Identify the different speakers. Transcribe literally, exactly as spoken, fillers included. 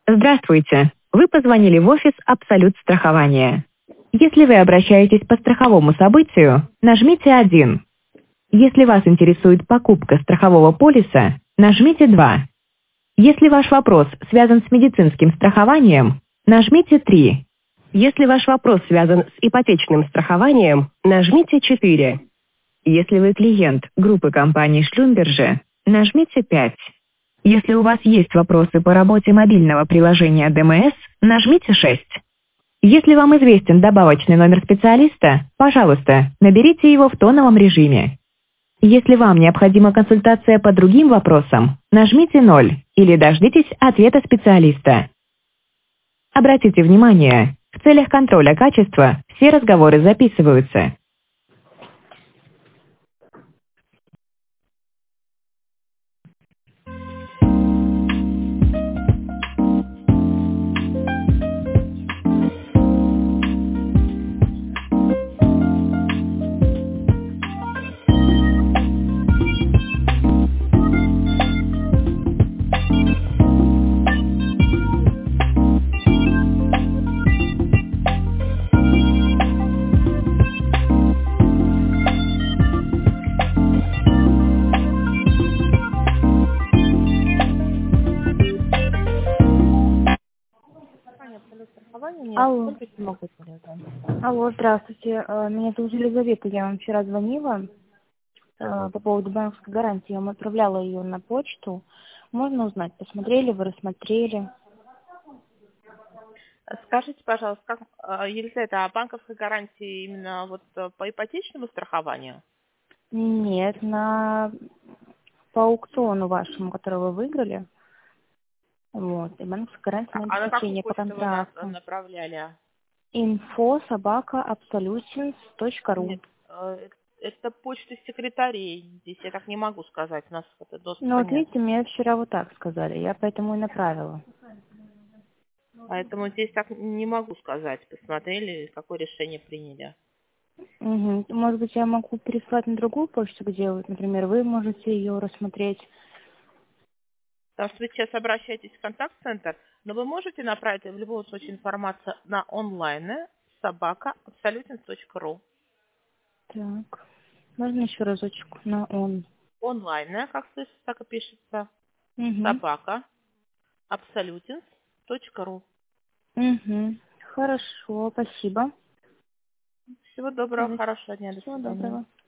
Speaker 1: Здравствуйте! Вы позвонили в офис «Абсолют страхования». Если вы обращаетесь по страховому событию, нажмите один. Если вас интересует покупка страхового полиса, нажмите два. Если ваш вопрос связан с медицинским страхованием, нажмите три. Если ваш вопрос связан с ипотечным страхованием, нажмите четыре. Если вы клиент группы компаний Шлюмберже, нажмите пять. Если у вас есть вопросы по работе мобильного приложения ДМС, нажмите шесть. Если вам известен добавочный номер специалиста, пожалуйста, наберите его в тоновом режиме. Если вам необходима консультация по другим вопросам, нажмите ноль или дождитесь ответа специалиста. Обратите внимание, в целях контроля качества все разговоры записываются.
Speaker 2: Алло. Алло, здравствуйте. Э, Меня зовут Елизавета, я вам вчера звонила э, по поводу банковской гарантии. Я вам отправляла ее на почту. Можно узнать, посмотрели вы, рассмотрели?
Speaker 3: Скажите, пожалуйста, как, э, Елизавета, а банковской гарантии именно вот э, по ипотечному страхованию?
Speaker 2: Нет, на по аукциону вашему, который вы выиграли. Вот, и банковская гарантия
Speaker 3: А
Speaker 2: на
Speaker 3: а на какую
Speaker 2: обеспечение по
Speaker 3: почту вы нас э,
Speaker 2: контракту.
Speaker 3: направляли?
Speaker 2: Инфо собака абсолютинс точка ру.
Speaker 3: Нет, э, это почта секретарей. Здесь я так не могу сказать, у нас это
Speaker 2: Ну
Speaker 3: доступа
Speaker 2: вот
Speaker 3: нет.
Speaker 2: видите, мне вчера вот так сказали, я поэтому и направила.
Speaker 3: Поэтому здесь так не могу сказать, посмотрели, какое решение приняли.
Speaker 2: Угу. Может быть, я могу переслать на другую почту, где, вот, например, вы можете ее рассмотреть.
Speaker 3: Потому что вы сейчас обращаетесь в контакт-центр, но вы можете направить в любом случае информацию на онлайн собака абсолютинс точка ру.
Speaker 2: Так, можно еще разочек на он.
Speaker 3: Онлайн, как слышится, так и пишется.
Speaker 2: Угу.
Speaker 3: Собака абсолютинс точка ру.
Speaker 2: Угу. Хорошо, спасибо.
Speaker 3: Всего доброго,
Speaker 2: До-
Speaker 3: хорошего дня, до
Speaker 2: Всего
Speaker 3: свидания.
Speaker 2: доброго.